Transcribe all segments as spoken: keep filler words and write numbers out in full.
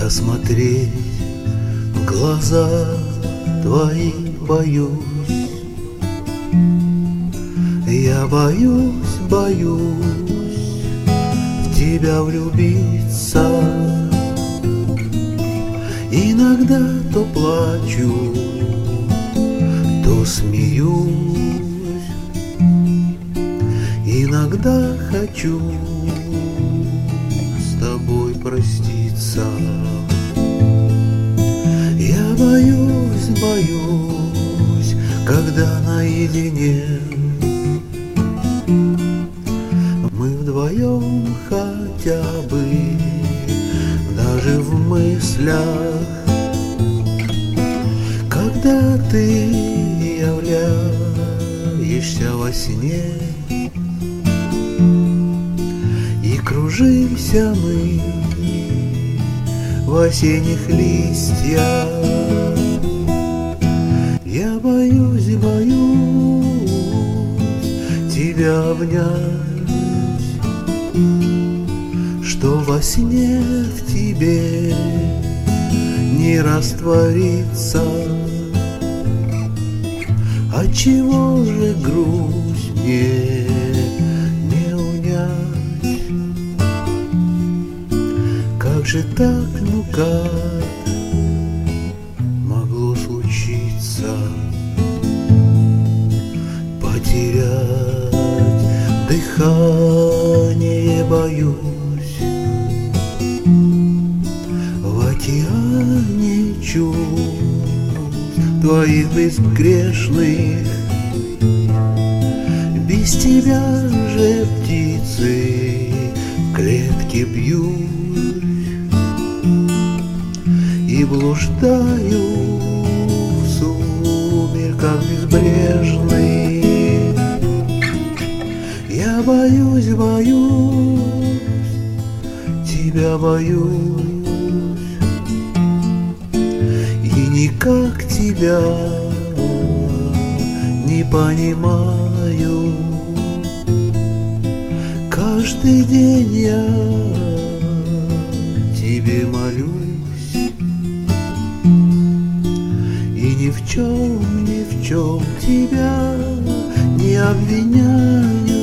Я смотреть в глаза твои боюсь. Я боюсь, боюсь в тебя влюбиться. Иногда то плачу, то смеюсь. Иногда хочу с тобой проститься. Я боюсь, боюсь, когда наедине мы вдвоем хотя бы, даже в мыслях, когда ты являешься во сне, и кружимся мы в осенних листьях. Я боюсь, боюсь тебя обнять, что во сне в тебе не раствориться. Отчего же грусть мне не унять? Как же так, ну как могло случиться? Потерять дыхание боюсь в океане чувств твоих безгрешных. Без тебя же птицы в клетке бьют и блуждаю в сумерках безбрежных. Я боюсь, боюсь, тебя боюсь, и никак тебя не понимаю. Каждый день я тебе молюсь, и ни в чем, ни в чем тебя не обвиняю.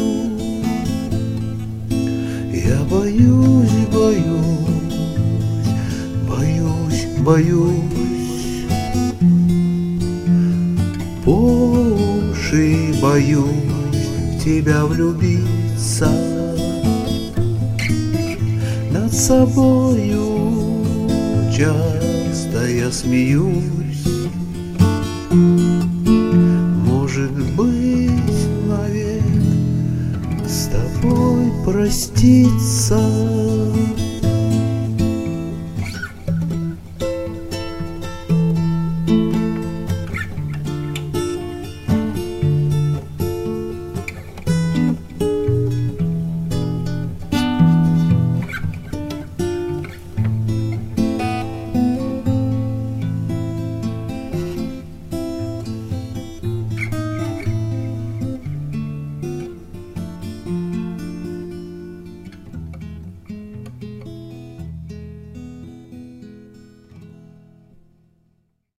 Я боюсь, боюсь, боюсь, боюсь, по уши боюсь в тебя влюбиться. Над собою часто я смеюсь. Может быть, навек с тобой проститься.